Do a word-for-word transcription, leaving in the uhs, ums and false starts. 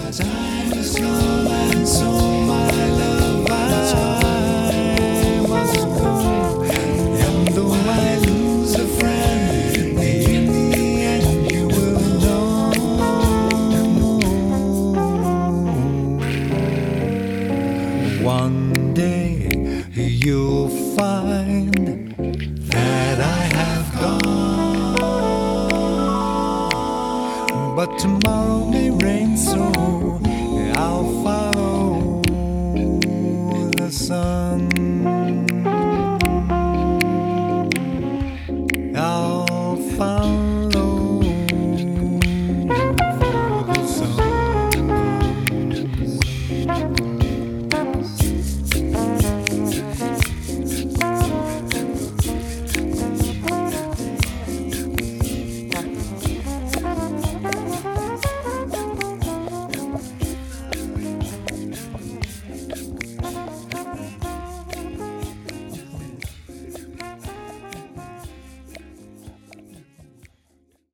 Time is come and so my love I must go. And though I lose a friend, in the end you will know. One day you'll find that I have gone, but tomorrow may rain, so I'll follow the sun.